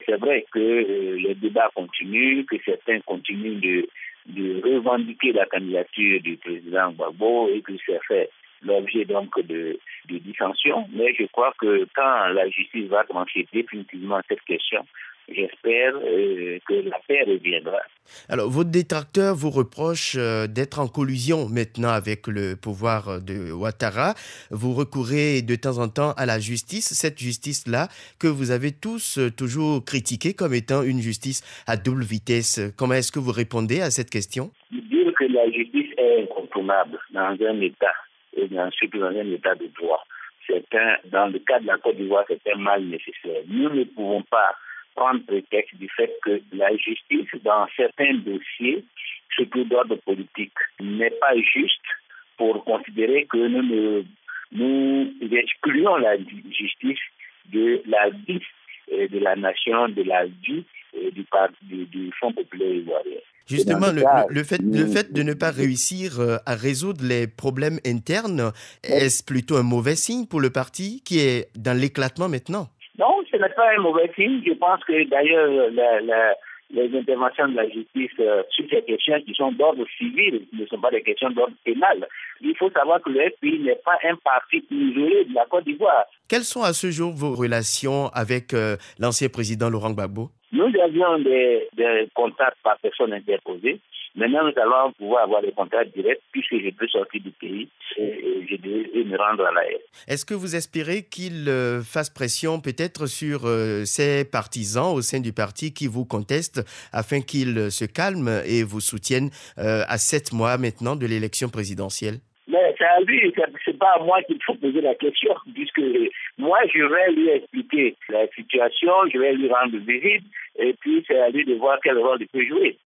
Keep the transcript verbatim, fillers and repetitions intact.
C'est vrai que euh, les débats continuent, que certains continuent de, de revendiquer la candidature du président Gbagbo et que ça fait l'objet donc de, de dissensions. Mais je crois que quand la justice va trancher définitivement cette question, j'espère euh, que la paix reviendra. Alors, vos détracteurs vous reprochent euh, d'être en collusion maintenant avec le pouvoir de Ouattara. Vous recourez de temps en temps à la justice, cette justice-là que vous avez tous euh, toujours critiquée comme étant une justice à double vitesse. Comment est-ce que vous répondez à cette question? Dire que la justice est incontournable dans un État, et bien surtout dans un État de droit, c'est un, dans le cas de la Côte d'Ivoire, c'est un mal nécessaire. Nous ne pouvons pas prendre prétexte du fait que la justice, dans certains dossiers, surtout d'ordre politique, n'est pas juste pour considérer que nous, nous, nous excluons la justice de la vie de la nation, de la vie du, du, du Fonds populaire ivoirien. Justement, le, cas, le, fait, le fait de ne pas réussir à résoudre les problèmes internes, est-ce plutôt un mauvais signe pour le parti qui est dans l'éclatement maintenant? Non, ce n'est pas un mauvais signe. Je pense que d'ailleurs, la, la, les interventions de la justice euh, sur ces questions qui sont d'ordre civil ne sont pas des questions d'ordre pénal. Il faut savoir que le F P I n'est pas un parti isolé de la Côte d'Ivoire. Quelles sont à ce jour vos relations avec euh, l'ancien président Laurent Gbagbo? Nous avions des, des contacts par personne interposée. Maintenant, nous allons pouvoir avoir des contacts directs puisque je peux sortir du pays et je devais me rendre à la haie. Est-ce que vous espérez qu'il euh, fasse pression peut-être sur euh, ses partisans au sein du parti qui vous contestent afin qu'ils euh, se calment et vous soutiennent euh, à sept mois maintenant de l'élection présidentielle? Mais c'est à lui, c'est pas à moi qu'il faut poser la question, puisque moi je vais lui expliquer la situation, je vais lui rendre visite, et puis c'est à lui de voir quel rôle il peut jouer.